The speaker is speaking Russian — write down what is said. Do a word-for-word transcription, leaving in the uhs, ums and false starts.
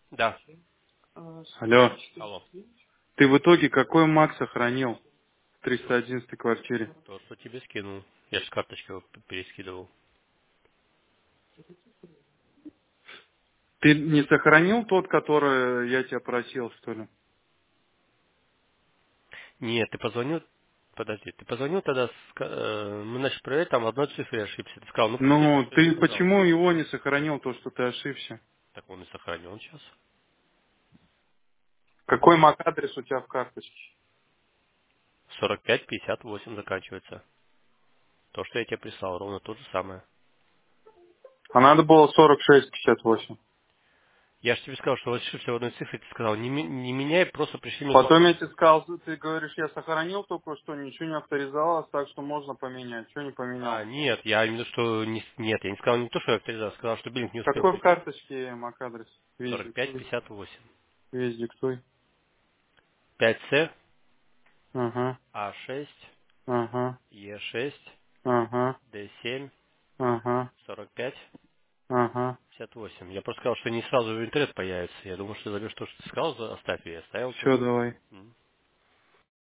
Да. Алло. Алло. Ты в итоге какой маг сохранил в триста одиннадцатой квартире? То, что тебе скинул. Я же с карточки его п- перескидывал. Ты не сохранил тот, который я тебя просил, что ли? Нет, ты позвонил... Подожди, ты позвонил тогда, ска- э, мы начали проверять, там в одной цифре ошибся. Ты сказал, ну посмотрите, Ну, что я ты сказал. почему его не сохранил, то, что ты ошибся? Так он и сохранен сейчас. Какой мак адрес у тебя в карточке? сорок пять пятьдесят восемь заканчивается. То, что я тебе прислал, ровно то же самое. А надо было сорок шесть пятьдесят восемь. Я же тебе сказал, что ошибся в одной цифре, ты сказал, не, ми- не меняй, просто пришли мне Потом я фотку. тебе сказал, ты говоришь, я сохранил только что, ничего не авторизовалось, так что можно поменять. Что не А, поменял? нет, я именно что не, нет, я не сказал не то, что я авторизовал, сказал, что биллинг не успел Какой в прийти. карточке мак адрес? Весь сорок пять диктуй. пятьдесят восемь. Весь диктуй. пять с Ага, а шесть ага, е шесть ага, д семь ага, сорок пять ага. пятьдесят восемь. Я просто сказал, что не сразу в интернет появится. Я думал, что ты заберешь то, что ты сказал, за- оставь, и я оставил Все, тоже. давай. М.